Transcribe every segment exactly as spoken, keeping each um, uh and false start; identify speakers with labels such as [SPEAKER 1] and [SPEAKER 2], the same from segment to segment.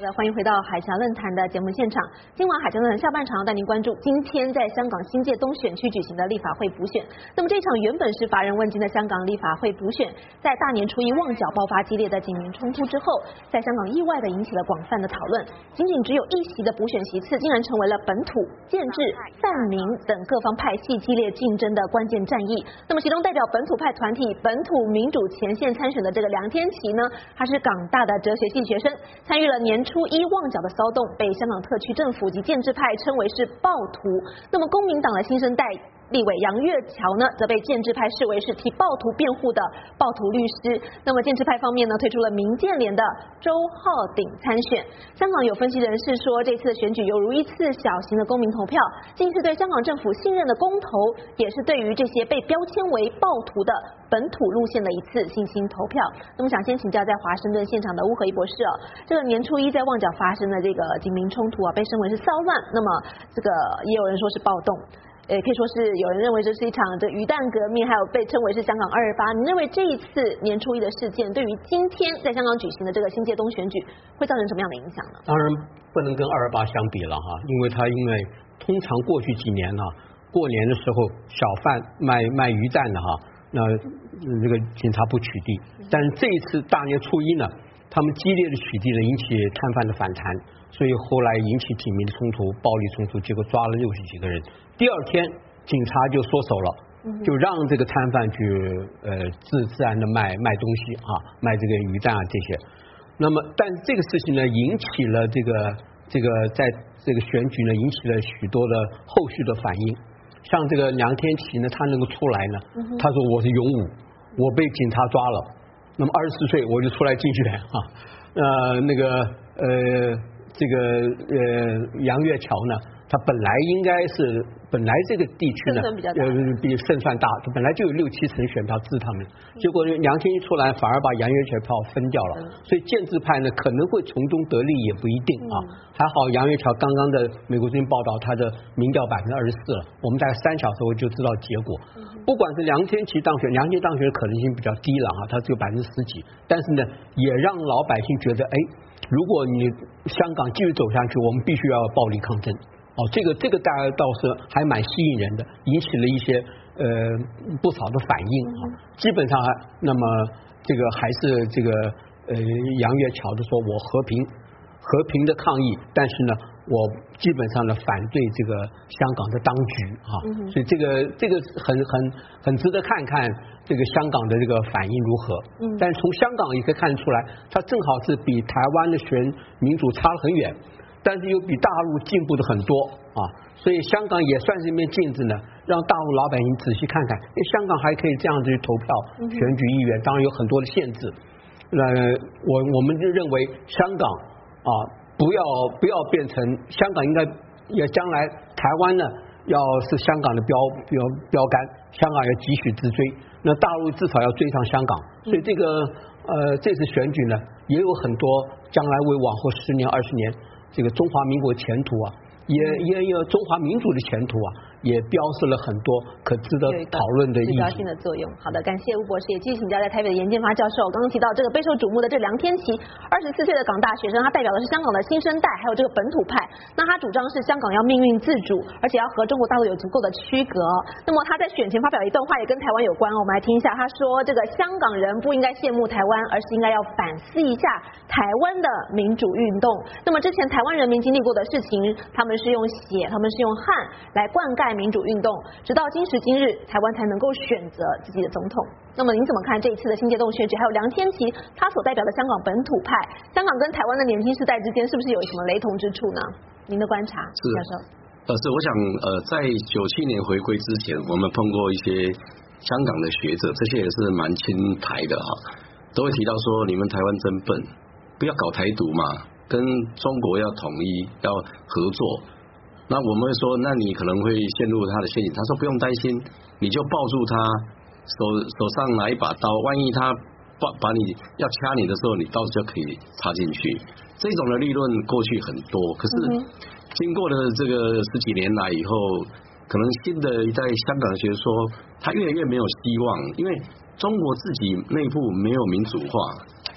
[SPEAKER 1] 欢迎回到海峡论坛的节目现场。今晚海峡论坛下半场要带您关注今天在香港新界东选区举行的立法会补选。那么这场原本是乏人问津的香港立法会补选，在大年初一旺角爆发激烈的警民冲突之后，在香港意外的引起了广泛的讨论。仅仅只有一席的补选席次，竟然成为了本土、建制、泛民等各方派系激烈竞争的关键战役。那么其中代表本土派团体本土民主前线参选的这个梁天琦呢，他是港大的哲学系学生，参与了年初一旺角的骚动，被香港特区政府及建制派称为是暴徒。那么公民党的新生代立委杨岳桥呢，则被建制派视为是替暴徒辩护的暴徒律师。那么建制派方面呢，推出了民建联的周浩鼎参选。香港有分析人士说，这次的选举犹如一次小型的公民投票，既是对香港政府信任的公投，也是对于这些被标签为暴徒的本土路线的一次信心投票。那么想先请教在华盛顿现场的乌合一博士哦，这个年初一在旺角发生的这个警民冲突啊，被称为是骚乱，那么这个也有人说是暴动。也可以说是有人认为这是一场这鱼蛋革命，还有被称为是香港二二八。你认为这一次年初一的事件，对于今天在香港举行的这个新界东选举，会造成什么样的影响呢？
[SPEAKER 2] 当然不能跟二二八相比了哈，因为它因为通常过去几年呢，过年的时候小贩卖卖鱼蛋的哈，那这个警察不取缔，但是这一次大年初一呢，他们激烈的取缔了，引起摊贩的反弹，所以后来引起警民的冲突、暴力冲突，结果抓了六十几个人。第二天，警察就缩手了，就让这个摊贩去呃自自然的卖卖东西啊，卖这个鱼蛋啊这些。那么，但这个事情呢，引起了这个这个在这个选举呢，引起了许多的后续的反应。像这个梁天琦呢，他能够出来呢，他说我是勇武，我被警察抓了，那么二十四岁我就出来竞选啊，呃那个呃这个呃杨岳桥呢。他本来应该是本来这个地区呢，呃，比胜算大，本来就有六七成选票支他们，结果梁天琦出来反而把杨岳桥票分掉了，所以建制派呢可能会从中得利也不一定啊。还好杨岳桥刚刚的美国最近报道，他的民调百分之二十四了，我们大概三小时后就知道结果。不管是梁天琦当选，梁天琦当选的可能性比较低了啊，他只有百分之十几，但是呢，也让老百姓觉得，哎，如果你香港继续走下去，我们必须要暴力抗争。哦，这个这个大家倒是还蛮吸引人的，引起了一些呃不少的反应啊。基本上，那么这个还是这个呃杨岳桥的说，我和平和平的抗议，但是呢，我基本上呢反对这个香港的当局啊。所以这个这个很很很值得看看这个香港的这个反应如何。嗯。但是从香港也可以看得出来，它正好是比台湾的选民主差得很远。但是又比大陆进步的很多啊，所以香港也算是一面镜子呢，让大陆老百姓仔细看看，因为香港还可以这样子去投票、选举议员，当然有很多的限制。那我我们就认为香港啊，不要不要变成香港应该也将来台湾呢，要是香港的标标标杆，香港要急需直追，那大陆至少要追上香港。所以这个呃这次选举呢，也有很多将来为往后十年、二十年。这个中华民国前途啊，也也有中华民主的前途啊，也标示了很多可值得讨论的意义。指标
[SPEAKER 1] 性的作用。好的，感谢吴博士，也继续请教在台北的严建发教授。刚刚提到这个备受瞩目的这梁天琦，二十四岁的港大学生，他代表的是香港的新生代，还有这个本土派。那他主张是香港要命运自主，而且要和中国大陆有足够的区隔。那么他在选前发表一段话，也跟台湾有关。我们来听一下，他说：“这个香港人不应该羡慕台湾，而是应该要反思一下台湾的民主运动。那么之前台湾人民经历过的事情，他们是用血，他们是用汗来灌溉民主运动，直到今时今日，台湾才能够选择自己的总统。那么您怎么看这一次的新界东选举，还有梁天琦他所代表的香港本土派，香港跟台湾的年轻世代之间是不是有什么雷同之处呢？您的观察，教授。
[SPEAKER 3] 呃，是我想，呃，在九七年回归之前，我们碰过一些香港的学者，这些也是蛮亲台的哈，都会提到说，你们台湾真笨，不要搞台独嘛，跟中国要统一，要合作。那我们会说，那你可能会陷入他的陷阱。他说不用担心，你就抱住他，手手上拿一把刀，万一他把把你要掐你的时候，你刀子就可以插进去。这种的理论过去很多，可是经过了这个十几年来以后，可能新的一代香港人觉得说，他越来越没有希望，因为中国自己内部没有民主化。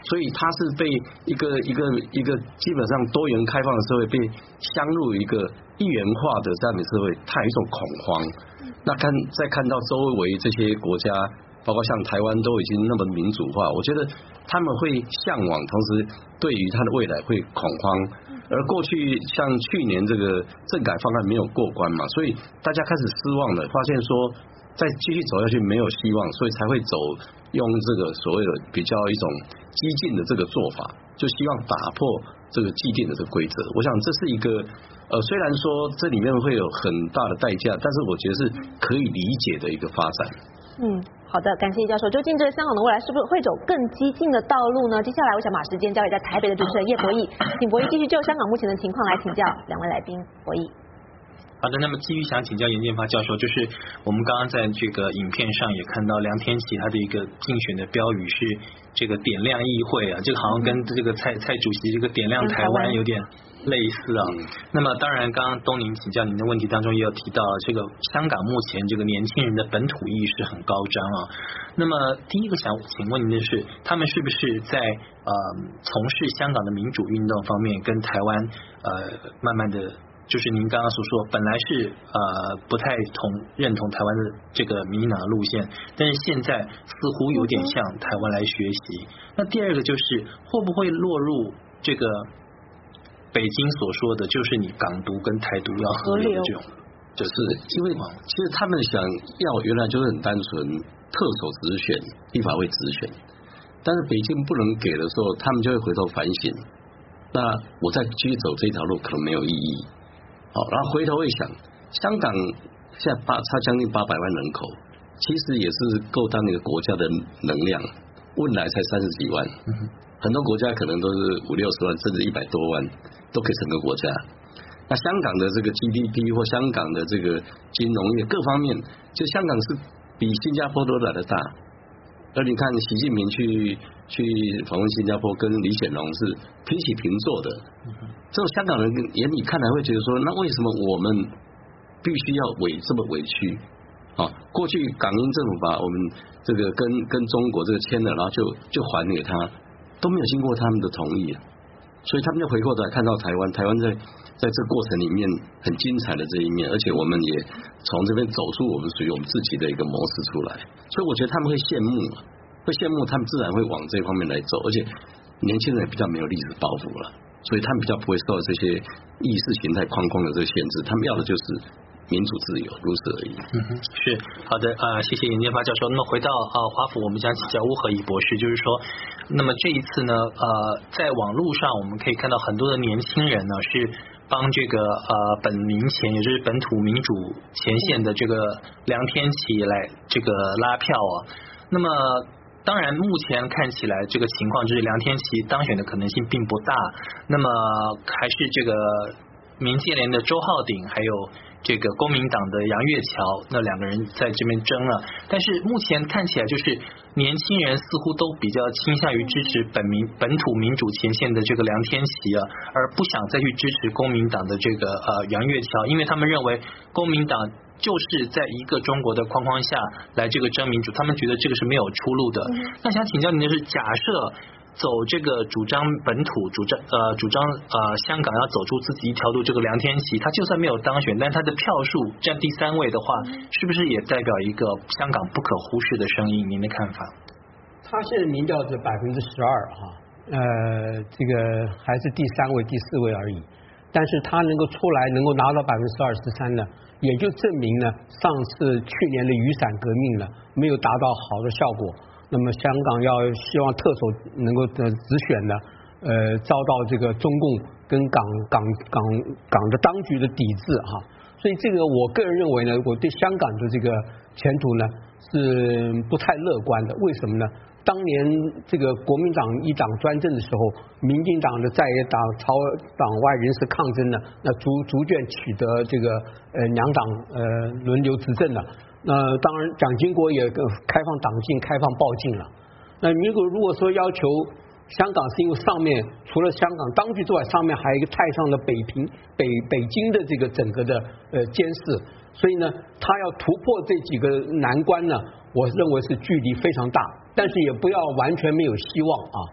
[SPEAKER 3] 所以它是被一个一个一个基本上多元开放的社会被镶入一个一元化的这样的社会，它有一种恐慌。那看再看到周围这些国家，包括像台湾都已经那么民主化，我觉得他们会向往，同时对于它的未来会恐慌。而过去像去年这个政改方案没有过关嘛，所以大家开始失望了，发现说再继续走下去没有希望，所以才会走用这个所谓的比较一种激进的这个做法，就希望打破这个既定的这个规则。我想这是一个呃，虽然说这里面会有很大的代价，但是我觉得是可以理解的一个发展。
[SPEAKER 1] 嗯，好的，感谢叶教授。究竟这个香港的未来是不是会走更激进的道路呢？接下来我想把时间交给在台北的主持人叶博弈，请博弈继续就香港目前的情况来请教两位来宾。博弈。
[SPEAKER 4] 好的，那么基于想请教严建发教授，就是我们刚刚在这个影片上也看到梁天琦他的一个竞选的标语是这个点亮议会啊，这个好像跟这个蔡蔡主席这个点亮台湾有点类似啊。那么当然，刚刚东宁请教您的问题当中也有提到，这个香港目前这个年轻人的本土意识很高涨啊。那么第一个想请问您的是，他们是不是在呃从事香港的民主运动方面跟台湾呃慢慢的？就是您刚刚所说，本来是呃不太同认同台湾的这个民进党的路线，但是现在似乎有点向台湾来学习。那第二个就是会不会落入这个北京所说的，就是你港独跟台独要合流的这种？
[SPEAKER 3] 就是因为其实他们想要原来就是很单纯特首直选、立法会直选，但是北京不能给的时候，他们就会回头反省。那我再继续走这条路可能没有意义。好，然后回头会想，香港现在八差将近八百万人口，其实也是够当一个国家的能量，未来才三十几万，嗯、很多国家可能都是五六十万，甚至一百多万都可以成个国家。那香港的这个 G D P 或香港的这个金融业各方面，就香港是比新加坡都来得大。而你看习近平去去访问新加坡，跟李显龙是平起平坐的。这种香港人眼里看来会觉得说，那为什么我们必须要委这么委屈啊？过去港英政府把我们这个跟跟中国这个签了，然后就就还给他，都没有经过他们的同意，所以他们就回过头来看到台湾，台湾在在这个过程里面很精彩的这一面，而且我们也从这边走出我们属于我们自己的一个模式出来，所以我觉得他们会羡慕，会羡慕，他们自然会往这方面来走，而且年轻人也比较没有历史包袱了，所以他们比较不会受到这些意识形态框框的这个限制，他们要的就是民主自由，如此而已。
[SPEAKER 4] 嗯哼，是好的啊、呃，谢谢严建发教授。那么回到啊、呃、华府，我们将请教巫和仪博士，就是说，那么这一次呢，呃，在网络上我们可以看到很多的年轻人呢是帮这个呃本民前，也就是本土民主前线的这个梁天琦来这个拉票啊。那么当然，目前看起来这个情况就是梁天琦当选的可能性并不大，那么还是这个民建联的周浩鼎还有这个公民党的杨岳桥那两个人在这边争了，但是目前看起来就是年轻人似乎都比较倾向于支持本民本土民主前线的这个梁天琦啊，而不想再去支持公民党的这个呃杨岳桥，因为他们认为公民党就是在一个中国的框框下来这个争民主，他们觉得这个是没有出路的。嗯、那想请教您的是，假设走这个主张本土、主张呃主张呃香港要走出自己一条路，这个梁天琦他就算没有当选，但他的票数占第三位的话，嗯、是不是也代表一个香港不可忽视的声音？您的看法？
[SPEAKER 2] 他现在民调是百分之十二哈，呃，这个还是第三位、第四位而已。但是他能够出来，能够拿到百分之二十三呢，也就证明呢，上次去年的雨伞革命呢，没有达到好的效果。那么香港要希望特首能够的直选呢，呃，遭到这个中共跟港港港港的当局的抵制哈。所以这个我个人认为呢，我对香港的这个前途呢是不太乐观的。为什么呢？当年这个国民党一党专政的时候，民进党的在野党朝党外人士抗争呢，那逐逐渐取得这个呃两党呃轮流执政了。那当然，蒋经国也开放党禁、开放报禁了。那如果如果说要求香港，是因为上面除了香港当局之外，上面还有一个太上的北平、北北京的这个整个的呃监视，所以呢，他要突破这几个难关呢，我认为是距离非常大。但是也不要完全没有希望啊，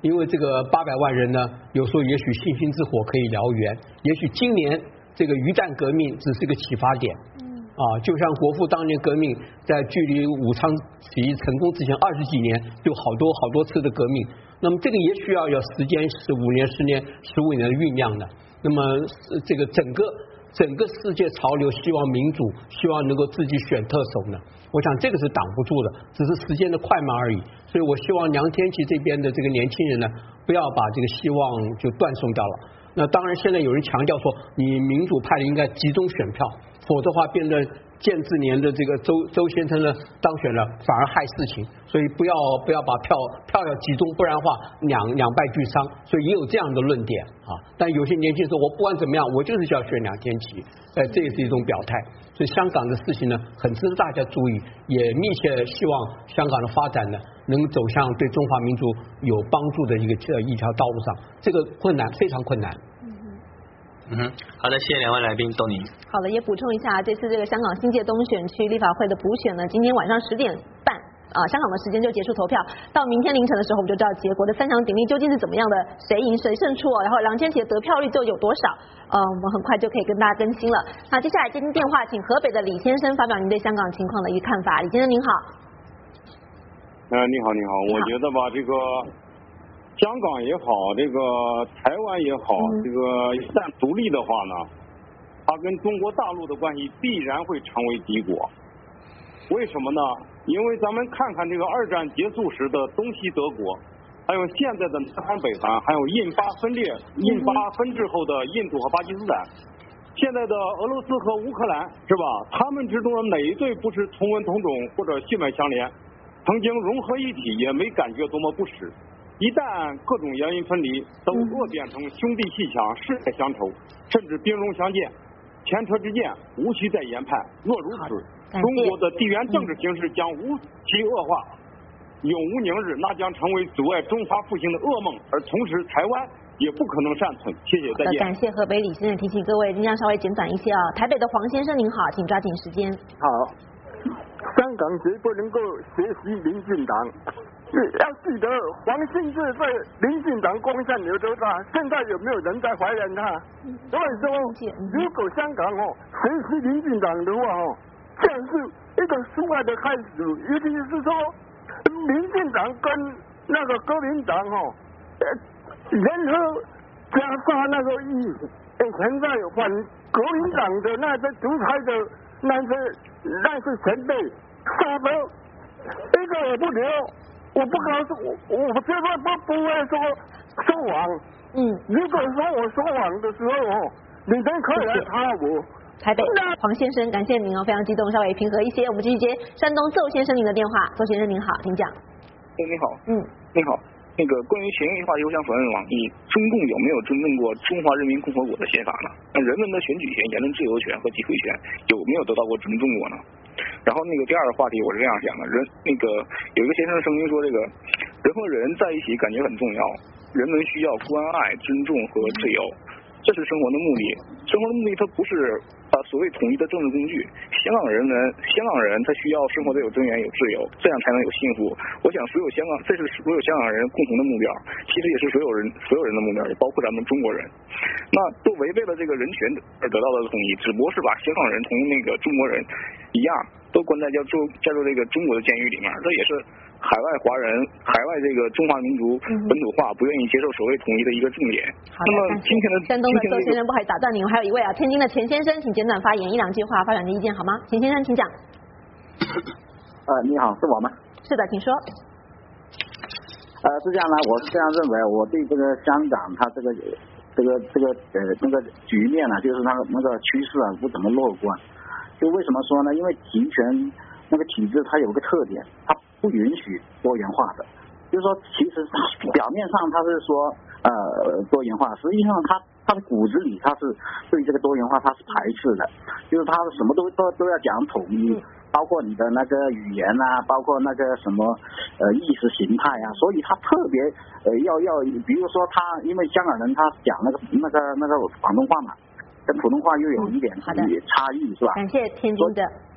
[SPEAKER 2] 因为这个八百万人呢，有时候也许星星之火可以燎原，也许今年这个鱼蛋革命只是一个启发点。啊，就像国父当年革命，在距离武昌起义成功之前二十几年，有好多好多次的革命。那么这个也需要有时间，十五年、十年、十五年的酝酿的。那么这个整个整个世界潮流，希望民主，希望能够自己选特首呢。我想这个是挡不住的，只是时间的快慢而已。所以我希望梁天琦这边的这个年轻人呢，不要把这个希望就断送掉了。那当然，现在有人强调说，你民主派的应该集中选票。否则的话，变得建制年的这个周周先生呢当选了，反而害事情。所以不要不要把票票要集中，不然的话两两败俱伤。所以也有这样的论点啊。但有些年轻人说，我不管怎么样，我就是要选梁天琦，呃，这也是一种表态。所以香港的事情呢，很值得大家注意，也密切希望香港的发展呢，能走向对中华民族有帮助的一个一条道路上。这个困难非常困难。
[SPEAKER 4] 嗯哼，好的，谢谢两位来宾，豆宁。
[SPEAKER 1] 好的，也补充一下，这次这个香港新界东选区立法会的补选呢，今天晚上十点半啊，香港的时间就结束投票，到明天凌晨的时候，我们就知道结果的三强鼎立究竟是怎么样的，谁赢谁胜出哦，然后梁天琦的得票率就有多少，呃，我们很快就可以跟大家更新了。那接下来接听电话，请河北的李先生发表您对香港情况的一个看法。李先生您好。
[SPEAKER 5] 呃，你好，你好，我觉得吧，这个。香港也好，这个台湾也好，这个一旦独立的话呢，它跟中国大陆的关系必然会成为敌国。为什么呢？因为咱们看看这个二战结束时的东西德国，还有现在的南韩、北韩，还有印巴分裂、印巴分治后的印度和巴基斯坦，现在的俄罗斯和乌克兰，是吧？他们之中的哪一对不是同文同种或者血脉相连，曾经融合一体，也没感觉多么不耻。一旦各种原因分离，都恶变成兄弟阋墙、世代乡仇，甚至兵戎相见。前车之鉴，无需再研判。若如此，中国的地缘政治形势将无期恶化，永无宁日，那将成为阻碍中华复兴的噩梦。而同时，台湾也不可能善存。谢谢，再见。
[SPEAKER 1] 感谢河北李先生提醒各位，尽量稍微简短一些啊。台北的黄先生您好，请抓紧时间。
[SPEAKER 6] 好，香港绝不能够学习民进党。要记得黄信介在民进党攻下牛头大，现在有没有人在怀念他？所以说，如果香港哦学习民进党的话哦，这样是一个失败的开始。尤其是说，民进党跟那个国民党哦，呃，联合加沙那个意思，现在有反国民党的那些独裁的那些那些前辈，杀得一个也不留。我不告诉我，我绝对不不会说说谎。
[SPEAKER 1] 嗯，
[SPEAKER 6] 如果说我说谎的时候哦，你们可以来查我。
[SPEAKER 1] 台北黄先生，感谢您哦，非常激动，稍微平和一些。我们继续接山东邹先生您的电话，邹先生您好，请讲。
[SPEAKER 7] 哎，你好。
[SPEAKER 1] 嗯，
[SPEAKER 7] 你好。那个关于前一句话题，我想反问网易，中共有没有尊重过中华人民共和国的宪法呢？那人们的选举权、言论自由权和集会权有没有得到过尊重过呢？然后那个第二个话题我是这样想的，人那个有一个先生声明说，这个人和人在一起感觉很重要，人们需要关爱、尊重和自由，这是生活的目的。生活的目的它不是啊所谓统一的政治工具。香港人们，香港人他需要生活的有尊严、有自由，这样才能有幸福。我想所有香港，这是所有香港人共同的目标，其实也是所有人所有人的目标，也包括咱们中国人。那都违背了这个人权而得到的统一，只不过是把香港人同那个中国人一样，都关在叫做叫做这个中国的监狱里面，这也是海外华人、海外这个中华民族本土化不愿意接受所谓统一的一个重点。
[SPEAKER 1] 好
[SPEAKER 7] 的，那么今天的
[SPEAKER 1] 山东的邹先生，不好意思打断您，还有一位啊，天津的钱先生，请简短发言一两句话，发表您的意见好吗？钱先生，请讲。
[SPEAKER 8] 呃，你好，是我吗？
[SPEAKER 1] 是的，请说。
[SPEAKER 8] 呃，是这样呢，我是这样认为，我对这个香港它这个这个这个呃那个局面呢、啊，就是它那个趋势啊不怎么乐观。就为什么说呢？因为集权那个体制它有个特点，它不允许多元化的。就是说，其实表面上它是说呃多元化，实际上它它的骨子里它是对这个多元化它是排斥的，就是它什么都都都要讲统一。包括你的那个语言啊，包括那个什么呃意识形态啊，所以他特别呃要要，比如说他因为香港人他讲那个那个那个广东话嘛，跟普通话又有一点差异，是吧？
[SPEAKER 1] 感谢天津的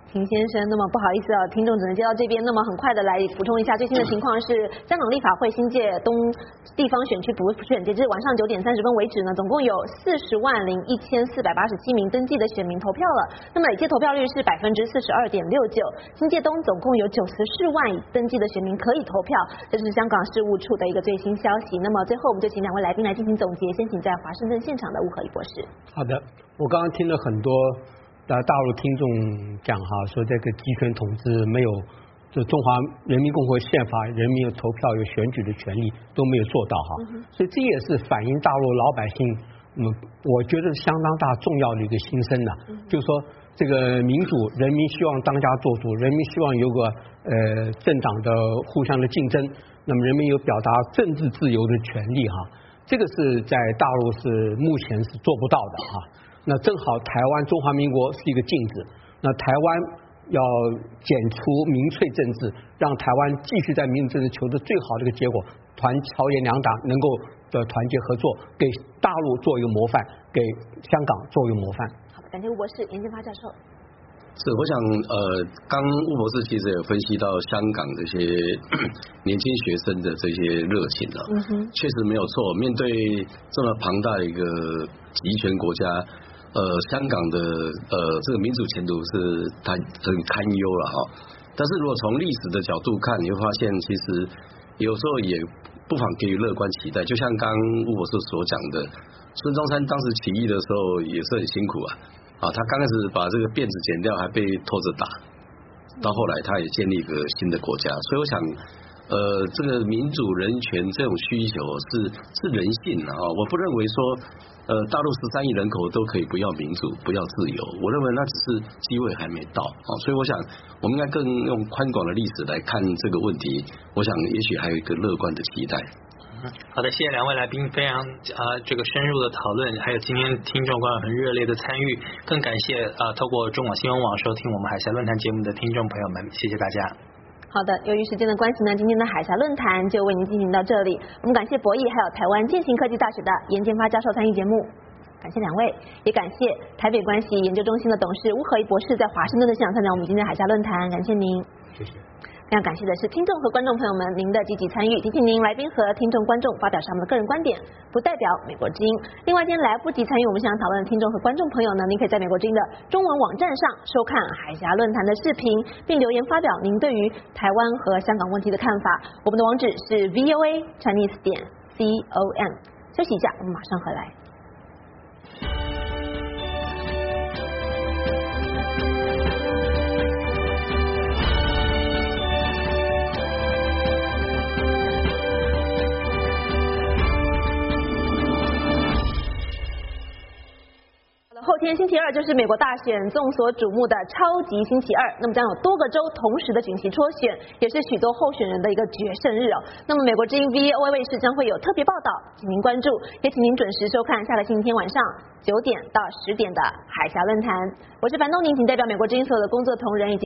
[SPEAKER 1] 秦先生，那么不好意思啊，听众只能接到这边。那么很快的来补充一下最新的情况是，香港立法会新界东地方选区补选，截至晚上九点三十分为止呢，总共有四十万零一千四百八十七名登记的选民投票了。那么累计投票率是百分之四十二点六九。新界东总共有九十四万登记的选民可以投票，这是香港事务处的一个最新消息。那么最后我们就请两位来宾来进行总结，先请在华盛顿现场的吴和义博士。
[SPEAKER 2] 好的，我刚刚听了很多。大陆听众讲哈，说这个集权统治没有，就中华人民共和国宪法，人民有投票有选举的权利都没有做到哈，嗯、所以这也是反映大陆老百姓，嗯，我觉得相当大重要的一个心声呐、嗯，就是说这个民主，人民希望当家做主，人民希望有个呃政党的互相的竞争，那么人民有表达政治自由的权利哈，这个是在大陆是目前是做不到的哈。那正好台湾中华民国是一个镜子，那台湾要剪除民粹政治，让台湾继续在民主政治求得最好的一个结果，团朝野两党能够的团结合作，给大陆做一个模范，给香港做一个模范。
[SPEAKER 1] 好的，感谢吴博士、严建发教授。
[SPEAKER 3] 是，我想呃，刚吴博士其实有分析到香港这些年轻学生的这些热情了，嗯哼，确实没有错。面对这么庞大的一个集权国家。呃，香港的呃这个民主前途是它很堪忧了哈。但是如果从历史的角度看，你会发现其实有时候也不妨给予乐观期待。就像刚吴博士所讲的，孙中山当时起义的时候也是很辛苦啊，啊，他刚开始把这个辫子剪掉，还被拖着打，到后来他也建立一个新的国家。所以我想，呃，这个民主人权这种需求是是人性啊，我不认为说。呃，大陆十三亿人口都可以不要民主，不要自由，我认为那只是机会还没到啊，所以我想我们应该更用宽广的历史来看这个问题，我想也许还有一个乐观的期待。
[SPEAKER 4] 好的，谢谢两位来宾非常啊、呃、这个深入的讨论，还有今天听众观众很热烈的参与，更感谢啊、呃、透过中广新闻网收听我们海峡论坛节目的听众朋友们，谢谢大家。
[SPEAKER 1] 好的，由于时间的关系呢，今天的海峡论坛就为您进行到这里。我们感谢博弈还有台湾建行科技大学的严建发教授参与节目，感谢两位，也感谢台北关系研究中心的董事吴和义博士在华盛顿的现场参加我们今天的海峡论坛，感谢您。
[SPEAKER 2] 谢谢。
[SPEAKER 1] 非常感谢的是听众和观众朋友们您的积极参与，提醒您来宾和听众观众发表上面的个人观点，不代表美国之音。另外今天来不及参与我们现场讨论的听众和观众朋友呢，您可以在美国之音的中文网站上收看海峡论坛的视频，并留言发表您对于台湾和香港问题的看法。我们的网址是 V O A Chinese 点 C O M。休息一下，我们马上回来。后天星期二就是美国大选众所瞩目的超级星期二，那么将有多个州同时的举行初选，也是许多候选人的一个决胜日哦。那么美国之音 V O A 卫视将会有特别报道，请您关注，也请您准时收看下个星期天晚上九点到十点的海峡论坛。我是樊东宁，请代表美国之音所有的工作同仁以及